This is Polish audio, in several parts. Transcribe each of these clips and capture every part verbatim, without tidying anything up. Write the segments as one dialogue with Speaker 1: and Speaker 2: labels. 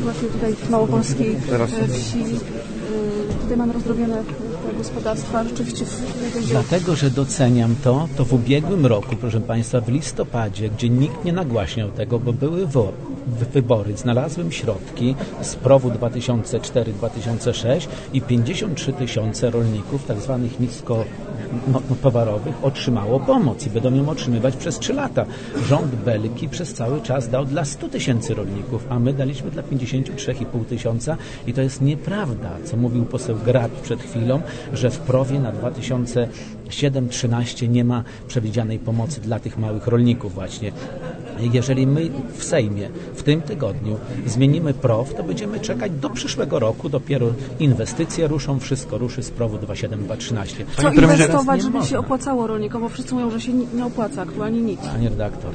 Speaker 1: właśnie tutaj w małopolskiej wsi. Tutaj mamy rozdrobione te gospodarstwa. Rzeczywiście w
Speaker 2: Dlatego, że doceniam to, to w ubiegłym roku, proszę Państwa, w listopadzie, gdzie nikt nie nagłaśniał tego, bo były wo- wybory, znalazłem środki z prowu dwa tysiące cztery dwa tysiące sześć i pięćdziesiąt trzy tysiące rolników, tak zwanych nisko no, no, towarowych, otrzymało pomoc i będą ją otrzymywać przez trzy lata. Rząd Belki przez cały czas dał dla stu tysięcy rolników, a my daliśmy dla pięćdziesięciu trzech i pół tysiąca i to jest nieprawda, co mówił poseł Grab przed chwilą, że w prowie na dwa tysiące siedem trzynaście nie ma przewidzianej pomocy dla tych małych rolników właśnie. Jeżeli my w Sejmie w tym tygodniu zmienimy prow, to będziemy czekać do przyszłego roku, dopiero inwestycje ruszą, wszystko ruszy z prowu dwa siedem dwa trzynaście.
Speaker 1: Co inwestować, żeby się opłacało rolnikom, bo wszyscy mówią, że się nie opłaca aktualnie nic.
Speaker 2: Panie redaktor,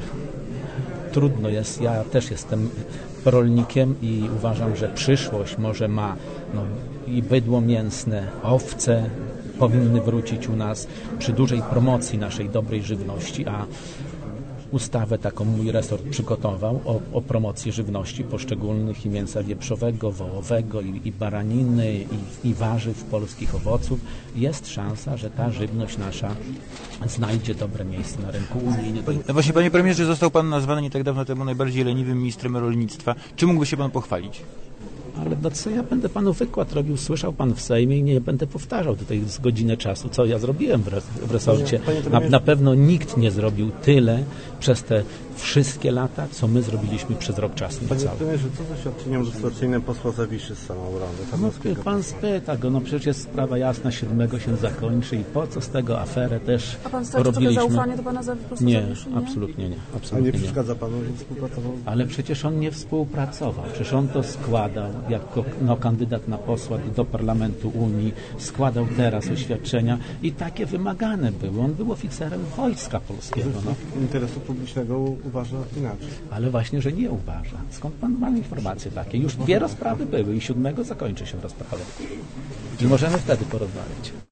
Speaker 2: trudno jest, ja też jestem rolnikiem i uważam, że przyszłość może ma no, i bydło mięsne, owce powinny wrócić u nas przy dużej promocji naszej dobrej żywności, a ustawę taką mój resort przygotował o, o promocji żywności poszczególnych i mięsa wieprzowego, wołowego i, i baraniny i, i warzyw, polskich owoców. Jest szansa, że ta żywność nasza znajdzie dobre miejsce na rynku unijnym.
Speaker 3: No właśnie, panie premierze, został pan nazwany nie tak dawno temu najbardziej leniwym ministrem rolnictwa. Czy mógłby się pan pochwalić?
Speaker 2: Ale no co ja będę panu wykład robił, słyszał pan w Sejmie i nie będę powtarzał tutaj z godzinę czasu, co ja zrobiłem w, res, w resorcie. Na, na pewno nikt nie zrobił tyle przez te wszystkie lata, co my zrobiliśmy przez rok czasu.
Speaker 4: Panie premierze, co z oświadczeniem lustracyjnym posła Zawiszy z samoobrony?
Speaker 2: No pan spyta go, no przecież jest sprawa jasna, siódmego się zakończy i po co z tego aferę też
Speaker 1: A pan straci
Speaker 2: robiliśmy.
Speaker 1: trochę zaufanie do pana posła
Speaker 2: Nie,
Speaker 1: Zawiszy? Nie,
Speaker 2: absolutnie nie.
Speaker 4: A
Speaker 2: Absolutnie
Speaker 4: nie przeszkadza panu, że współpracował?
Speaker 2: Ale przecież on nie współpracował. Przecież on to składał jako no, kandydat na posła do Parlamentu Unii. Składał teraz oświadczenia i takie wymagane były. On był oficerem Wojska Polskiego. No.
Speaker 4: Interesu publicznego uważa inaczej.
Speaker 2: Ale właśnie, że nie uważa. Skąd pan ma informacje takie? Już dwie rozprawy były i siódmego zakończy się rozprawa. I możemy wtedy porozmawiać.